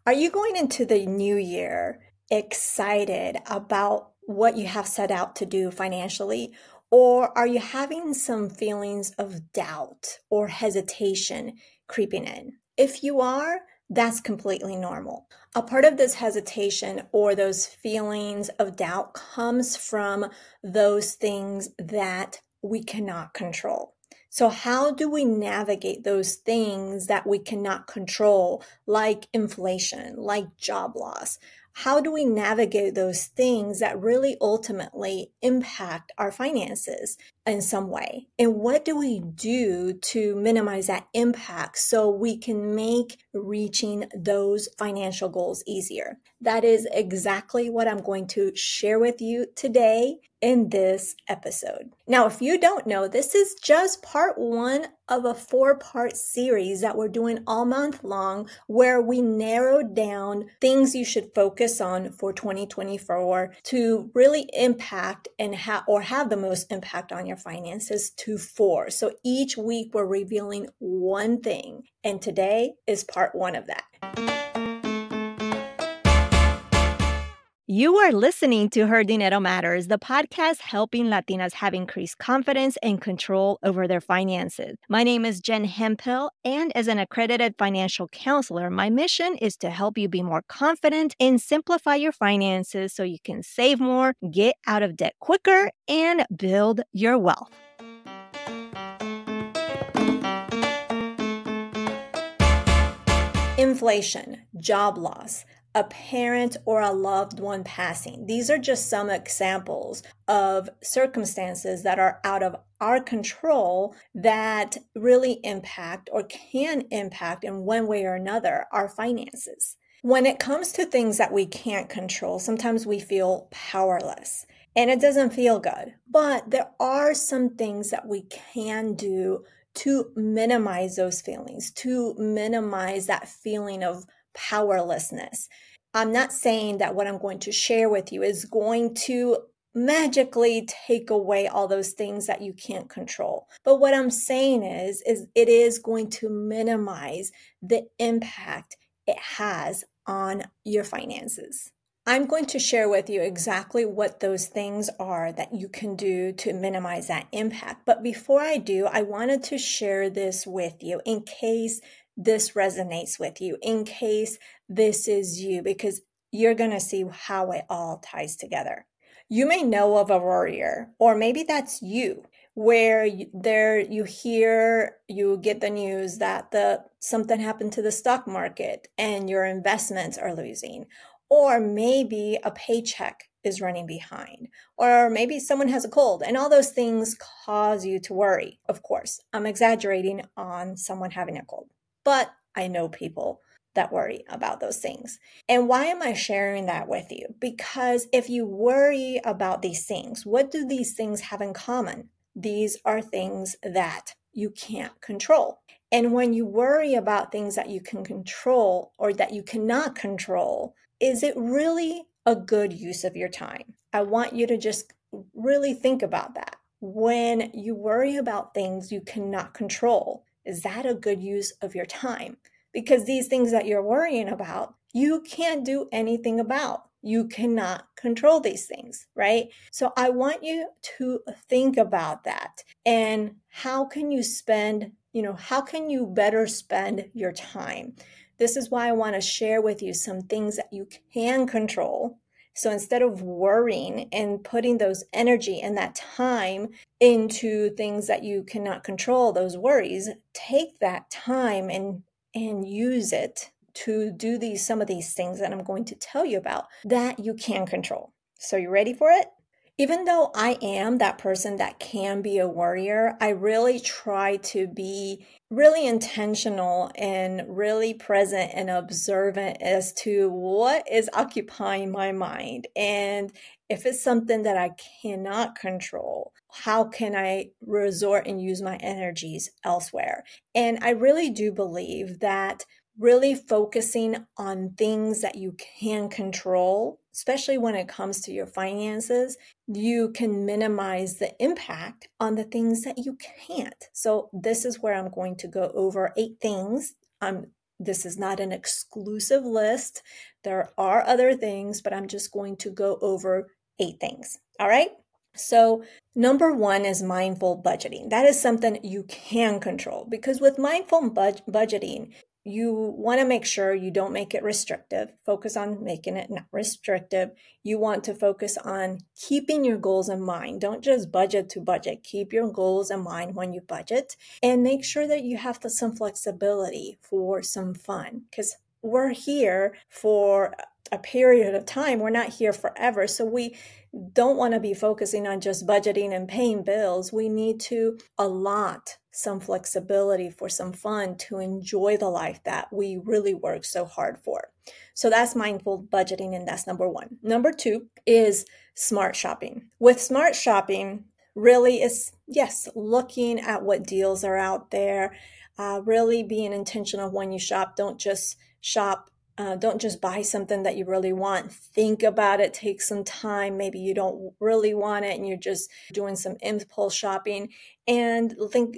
Are you going into the new year excited about what you have set out to do financially? Or are you having some feelings of doubt or hesitation creeping in? If you are, that's completely normal. A part of this hesitation or those feelings of doubt comes from those things that we cannot control. So, how do we navigate those things that we cannot control, like inflation, like job loss? How do we navigate those things that really ultimately impact our finances in some way? And what do we do to minimize that impact so we can make reaching those financial goals easier? That is exactly what I'm going to share with you today in this episode. Now, if you don't know, this is just part one of a 4-part series that we're doing all month long, where we narrowed down things you should focus on for 2024 to really impact and have the most impact on your finances to 4. So each week we're revealing one thing, and today is part one of that. You are listening to Her Dinero Matters, the podcast helping Latinas have increased confidence and control over their finances. My name is Jen Hemphill, and as an accredited financial counselor, my mission is to help you be more confident and simplify your finances so you can save more, get out of debt quicker, and build your wealth. Inflation, job loss, a parent or a loved one passing. These are just some examples of circumstances that are out of our control that really impact or can impact in one way or another our finances. When it comes to things that we can't control, sometimes we feel powerless and it doesn't feel good. But there are some things that we can do to minimize those feelings, to minimize that feeling of powerlessness. I'm not saying that what I'm going to share with you is going to magically take away all those things that you can't control. But what I'm saying is it is going to minimize the impact it has on your finances. I'm going to share with you exactly what those things are that you can do to minimize that impact. But before I do, I wanted to share this with you in case this resonates with you, in case this is you, because you're going to see how it all ties together. You may know of a worrier, or maybe that's you, where you get the news that something happened to the stock market and your investments are losing. Or maybe a paycheck is running behind, or maybe someone has a cold, and all those things cause you to worry. Of course, I'm exaggerating on someone having a cold, but I know people that worry about those things. And why am I sharing that with you? Because if you worry about these things, what do these things have in common? These are things that you can't control. And when you worry about things that you can control or that you cannot control, is it really a good use of your time? I want you to just really think about that. When you worry about things you cannot control, is that a good use of your time? Because these things that you're worrying about, you can't do anything about. You cannot control these things, right? So I want you to think about that. And how can you how can you better spend your time? This is why I want to share with you some things that you can control. So instead of worrying and putting those energy and that time into things that you cannot control, those worries, take that time and use it to do some of these things that I'm going to tell you about that you can control. So you ready for it? Even though I am that person that can be a worrier, I really try to be really intentional and really present and observant as to what is occupying my mind. And if it's something that I cannot control, how can I resort and use my energies elsewhere? And I really do believe that really focusing on things that you can control, especially when it comes to your finances, you can minimize the impact on the things that you can't. So this is where I'm going to go over 8 things This is not an exclusive list. There are other things, but I'm just going to go over 8 things. All right. So number 1 is mindful budgeting. That is something you can control, because with mindful budgeting, you want to make sure you don't make it restrictive. Focus on making it not restrictive. You want to focus on keeping your goals in mind. Don't just budget to budget. Keep your goals in mind when you budget, and make sure that you have some flexibility for some fun, because we're here for a period of time. We're not here forever. So we don't want to be focusing on just budgeting and paying bills. We need to allot some flexibility for some fun to enjoy the life that we really work so hard for. So that's mindful budgeting, and that's number 1. Number 2 is smart shopping. With smart shopping, really is, yes, looking at what deals are out there, really being intentional when you shop. Don't just shop. Don't just buy something that you really want. Think about it. Take some time. Maybe you don't really want it and you're just doing some impulse shopping. And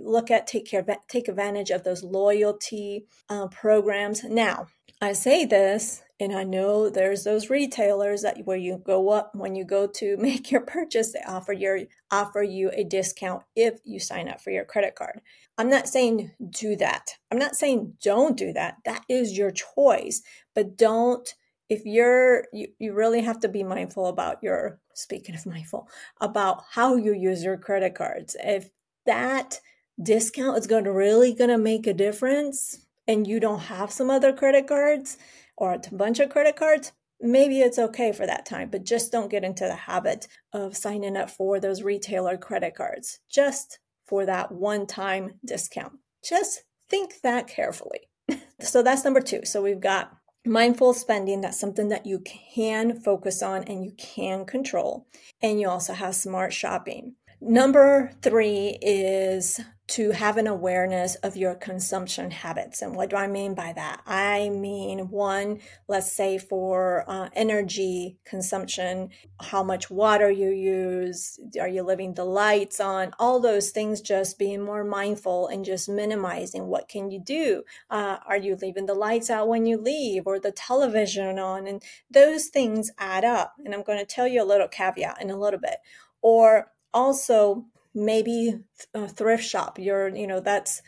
take advantage of those loyalty programs. Now, I say this, and I know there's those retailers that where you go up when you go to make your purchase, they offer you a discount if you sign up for your credit card. I'm not saying do that. I'm not saying don't do that. That is your choice. But don't, if you really have to be mindful about speaking of mindful, about how you use your credit cards. If that discount is really going to make a difference and you don't have some other credit cards or a bunch of credit cards, maybe it's okay for that time, but just don't get into the habit of signing up for those retailer credit cards just for that one-time discount. Just think that carefully. So that's number 2. So we've got mindful spending. That's something that you can focus on and you can control. And you also have smart shopping. Number 3 is to have an awareness of your consumption habits. And what do I mean by that? I mean, 1, let's say for energy consumption, how much water you use, are you leaving the lights on, all those things, just being more mindful and just minimizing. What can you do? Are you leaving the lights out when you leave, or the television on? And those things add up. And I'm going to tell you a little caveat in a little bit. Or also, maybe a thrift shop. That's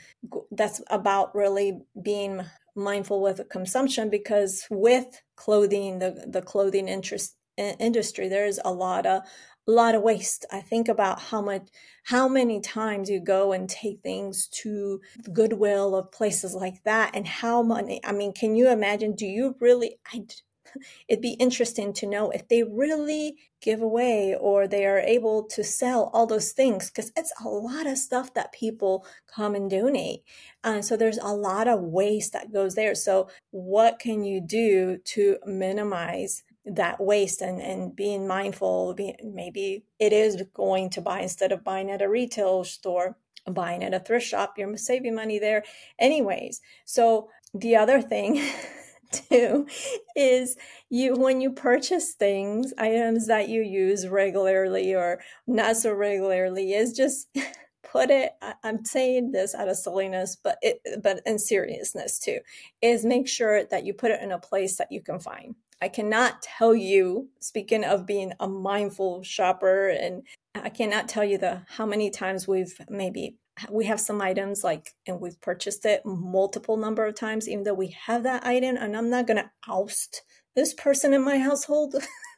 about really being mindful with consumption, because with clothing, the clothing industry, there's a lot of waste. I think about how many times you go and take things to Goodwill or places like that, and how money. I mean, can you imagine? Do you really? It'd be interesting to know if they really give away or they are able to sell all those things, because it's a lot of stuff that people come and donate. So there's a lot of waste that goes there. So what can you do to minimize that waste and being mindful? Maybe it is going to buy, instead of buying at a retail store, buying at a thrift shop, you're saving money there anyways. So the other thing too is when you purchase items that you use regularly or not so regularly, is just put it, I'm saying this out of silliness, but in seriousness too, is make sure that you put it in a place that you can find. I cannot tell you, speaking of being a mindful shopper, and I cannot tell you how many times we have some items and we've purchased it multiple number of times, even though we have that item, and I'm not going to oust this person in my household,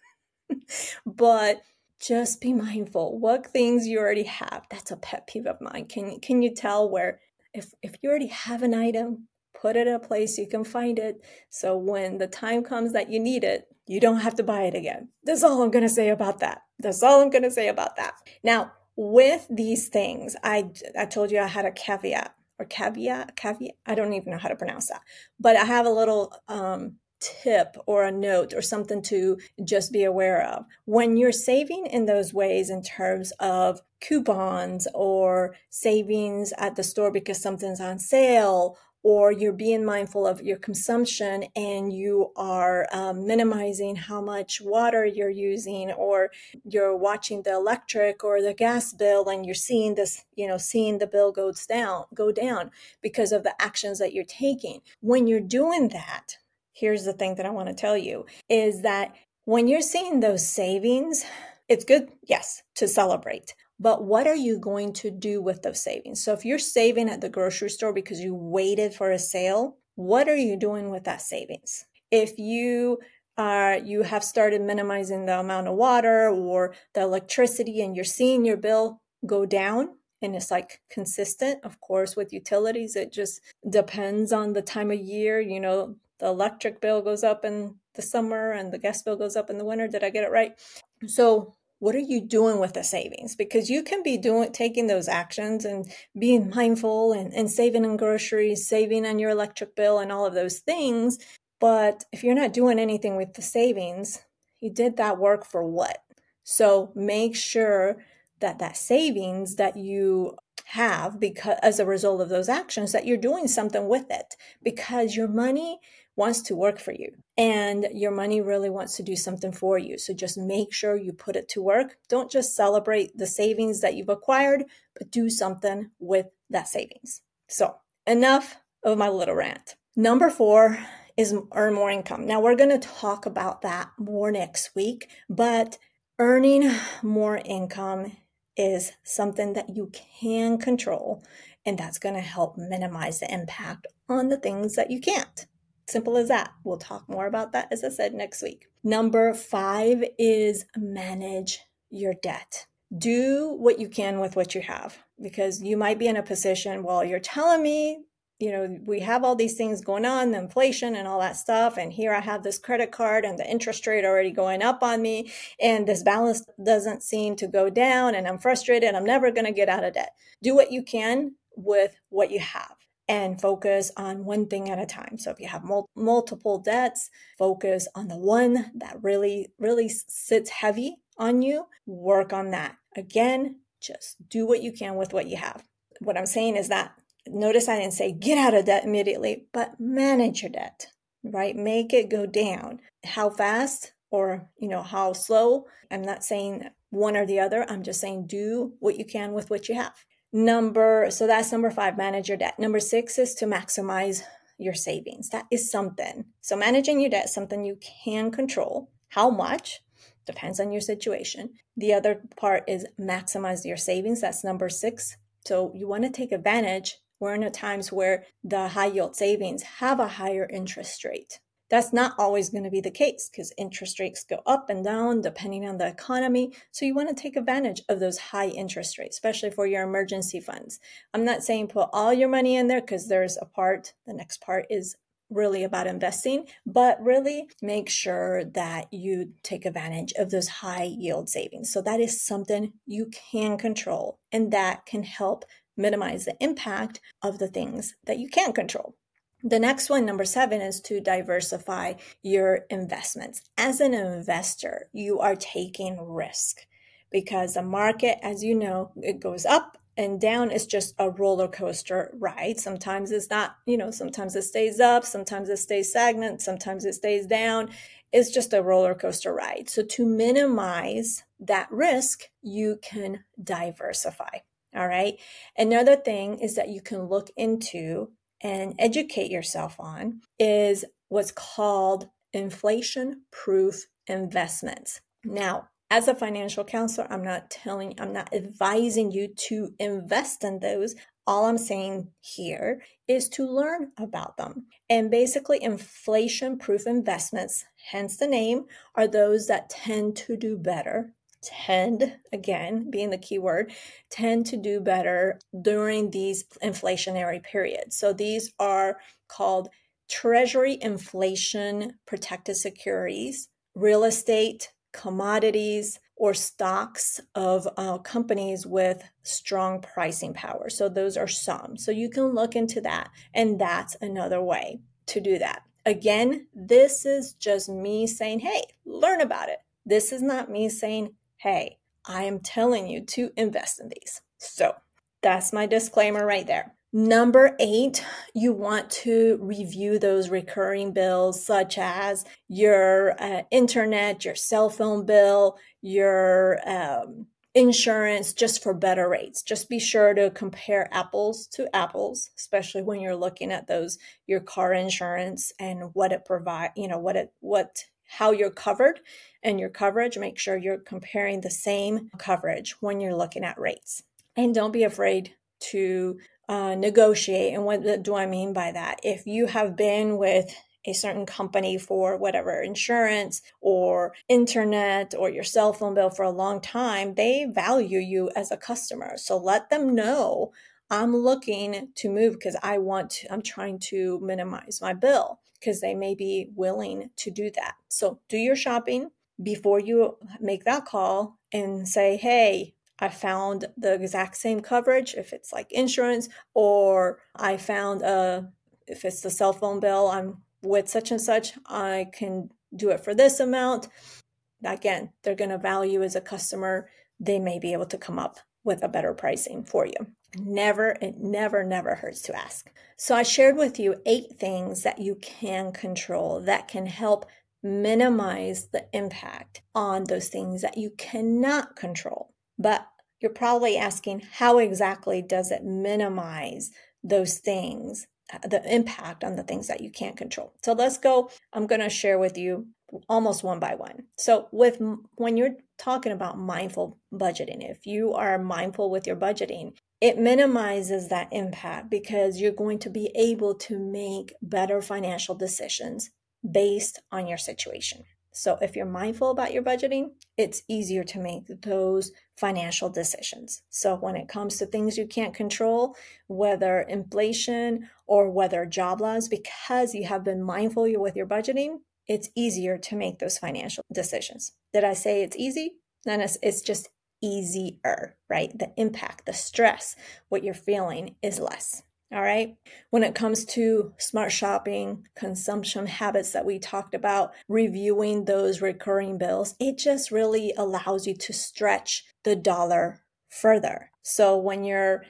but just be mindful what things you already have. That's a pet peeve of mine. Can you tell where if you already have an item, put it in a place you can find it, so when the time comes that you need it, you don't have to buy it again. That's all I'm going to say about that. Now, with these things, I told you I had a caveat. I don't even know how to pronounce that, but I have a little tip or a note or something to just be aware of. When you're saving in those ways, in terms of coupons or savings at the store because something's on sale, or you're being mindful of your consumption and you are minimizing how much water you're using, or you're watching the electric or the gas bill and you're seeing this, seeing the bill go down because of the actions that you're taking. When you're doing that, here's the thing that I want to tell you is that when you're seeing those savings, it's good, yes, to celebrate. But what are you going to do with those savings? So if you're saving at the grocery store because you waited for a sale, what are you doing with that savings? If you have started minimizing the amount of water or the electricity and you're seeing your bill go down, and it's like consistent, of course, with utilities, it just depends on the time of year. The electric bill goes up in the summer and the gas bill goes up in the winter. Did I get it right? So what are you doing with the savings? Because you can be taking those actions and being mindful and saving in groceries, saving on your electric bill and all of those things. But if you're not doing anything with the savings, you did that work for what? So make sure that savings that you have, because as a result of those actions, that you're doing something with it, because your money wants to work for you and your money really wants to do something for you. So just make sure you put it to work. Don't just celebrate the savings that you've acquired, but do something with that savings. So enough of my little rant. Number 4 is earn more income. Now we're going to talk about that more next week, but earning more income is something that you can control, and that's going to help minimize the impact on the things that you can't. Simple as that. We'll talk more about that, as I said, next week. Number 5 is manage your debt. Do what you can with what you have, because you might be in a position, well, you're telling me, we have all these things going on, the inflation and all that stuff. And here I have this credit card and the interest rate already going up on me. And this balance doesn't seem to go down. And I'm frustrated. I'm never going to get out of debt. Do what you can with what you have and focus on one thing at a time. So if you have multiple debts, focus on the one that really, really sits heavy on you. Work on that. Again, just do what you can with what you have. What I'm saying is that, notice I didn't say get out of debt immediately, but manage your debt, right? Make it go down. How fast or, how slow? I'm not saying one or the other. I'm just saying do what you can with what you have. So that's number 5, manage your debt. Number 6 is to maximize your savings. That is something. So managing your debt is something you can control. How much? Depends on your situation. The other part is maximize your savings. That's number 6. So you want to take advantage. We're in times where the high yield savings have a higher interest rate. That's not always going to be the case because interest rates go up and down depending on the economy. So you want to take advantage of those high interest rates, especially for your emergency funds. I'm not saying put all your money in there, because there's the next part is really about investing, but really make sure that you take advantage of those high yield savings. So that is something you can control, and that can help minimize the impact of the things that you can't control. The next one, number 7, is to diversify your investments. As an investor, you are taking risk because the market, as you know, it goes up and down. It's just a roller coaster ride. Sometimes it's not, sometimes it stays up, sometimes it stays stagnant, sometimes it stays down. It's just a roller coaster ride. So to minimize that risk, you can diversify. All right. Another thing is that you can look into and educate yourself on is what's called inflation-proof investments. Now, as a financial counselor, I'm not advising you to invest in those. All I'm saying here is to learn about them. And basically, inflation-proof investments, hence the name, are those that tend to do better. Tend, again, being the key word, tend to do better during these inflationary periods. So these are called Treasury inflation protected securities, real estate, commodities, or stocks of companies with strong pricing power. So those are some. So you can look into that, and that's another way to do that. Again, this is just me saying, hey, learn about it. This is not me saying, hey, I am telling you to invest in these. So that's my disclaimer right there. Number 8, you want to review those recurring bills such as your internet, your cell phone bill, your insurance, just for better rates. Just be sure to compare apples to apples, especially when you're looking at your car insurance and what it provides, how you're covered and your coverage. Make sure you're comparing the same coverage when you're looking at rates. And don't be afraid to negotiate. And what do I mean by that? If you have been with a certain company for whatever insurance or internet or your cell phone bill for a long time, they value you as a customer. So let them know, I'm looking to move because I'm trying to minimize my bill, because they may be willing to do that. So do your shopping before you make that call and say, hey, I found the exact same coverage if it's like insurance, or I found if it's the cell phone bill, I'm with such and such, I can do it for this amount. Again, they're going to value as a customer. They may be able to come up with a better pricing for you. It never hurts to ask. So I shared with you 8 things that you can control that can help minimize the impact on those things that you cannot control. But you're probably asking, how exactly does it minimize those things, the impact on the things that you can't control? So let's go. I'm going to share with you almost one by one. So when you're talking about mindful budgeting, if you are mindful with your budgeting, it minimizes that impact because you're going to be able to make better financial decisions based on your situation. So if you're mindful about your budgeting, it's easier to make those financial decisions. So when it comes to things you can't control, whether inflation or whether job loss, because you have been mindful with your budgeting, it's easier to make those financial decisions. Did I say it's easy? Then it's just easier, right? The impact, the stress, what you're feeling is less. All right. When it comes to smart shopping, consumption habits that we talked about, reviewing those recurring bills, it just really allows you to stretch the dollar further. So when you're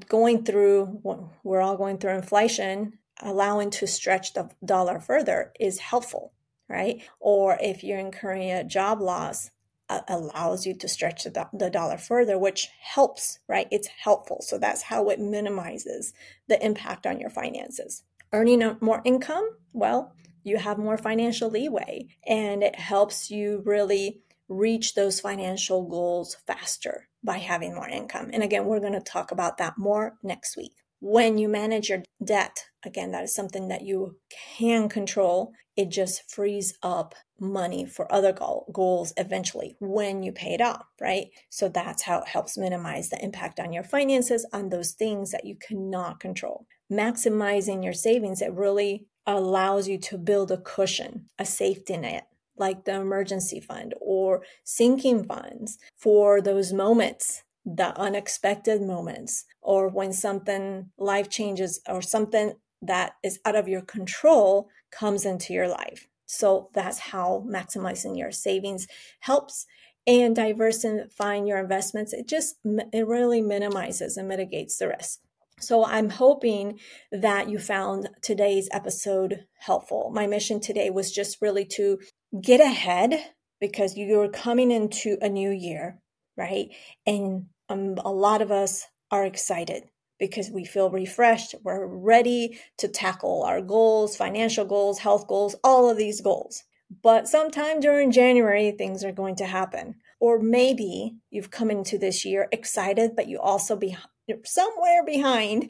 we're all going through inflation, allowing to stretch the dollar further is helpful, right? Or if you're incurring a job loss, allows you to stretch the dollar further, which helps, right? It's helpful. So that's how it minimizes the impact on your finances. Earning more income, well, you have more financial leeway, and it helps you really reach those financial goals faster by having more income. And again, we're going to talk about that more next week. When you manage your debt, again, that is something that you can control. It just frees up money for other goals eventually when you pay it off, right? So that's how it helps minimize the impact on your finances on those things that you cannot control. Maximizing your savings, it really allows you to build a cushion, a safety net, like the emergency fund or sinking funds for those moments, the unexpected moments, or when something life changes or something that is out of your control comes into your life. So that's how maximizing your savings helps, and diversifying your investments. It really minimizes and mitigates the risk. So I'm hoping that you found today's episode helpful. My mission today was just really to get ahead, because you're coming into a new year, right? And a lot of us are excited because we feel refreshed. We're ready to tackle our goals, financial goals, health goals, all of these goals. But sometime during January, things are going to happen. Or maybe you've come into this year excited, but you also be somewhere behind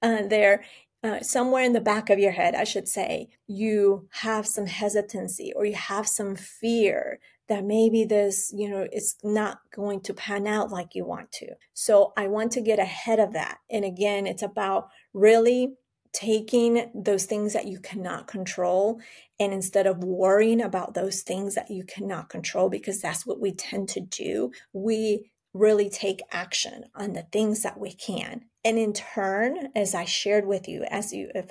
somewhere in the back of your head, I should say, you have some hesitancy or you have some fear that maybe this, it's not going to pan out like you want to. So I want to get ahead of that. And again, it's about really taking those things that you cannot control, and instead of worrying about those things that you cannot control, because that's what we tend to do, we really take action on the things that we can. And in turn, as I shared with you, if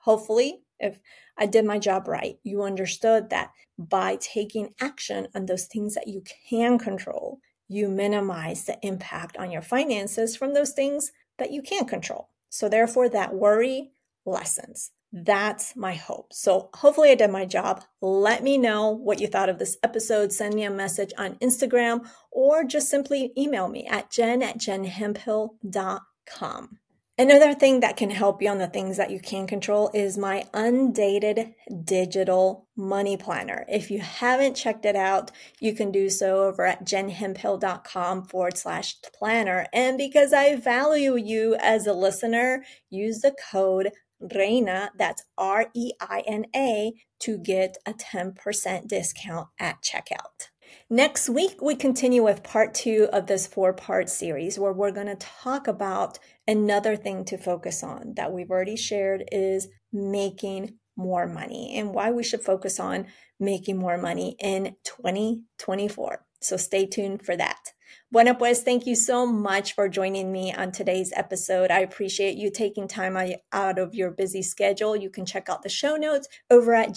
I did my job right, you understood that by taking action on those things that you can control, you minimize the impact on your finances from those things that you can't control. So therefore, that worry lessens. That's my hope. So hopefully I did my job. Let me know what you thought of this episode. Send me a message on Instagram or just simply email me at jen@jenhemphill.com. Another thing that can help you on the things that you can control is my undated digital money planner. If you haven't checked it out, you can do so over at jenhemphill.com/planner. And because I value you as a listener, use the code REINA, that's REINA, to get a 10% discount at checkout. Next week, we continue with part 2 of this 4-part series where we're going to talk about another thing to focus on that we've already shared is making more money and why we should focus on making more money in 2024. So stay tuned for that. Bueno, pues thank you so much for joining me on today's episode. I appreciate you taking time out of your busy schedule. You can check out the show notes over at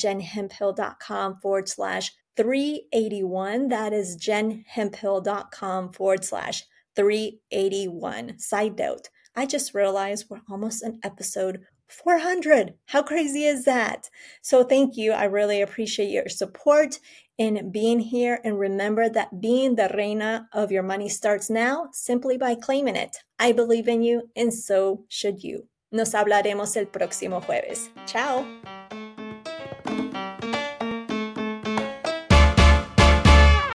jenhemphill.com/381. That is jenhemphill.com/381. Side note, I just realized we're almost on episode 400. How crazy is that? So thank you. I really appreciate your support in being here. And remember that being the reina of your money starts now simply by claiming it. I believe in you and so should you. Nos hablaremos el próximo jueves. Chao.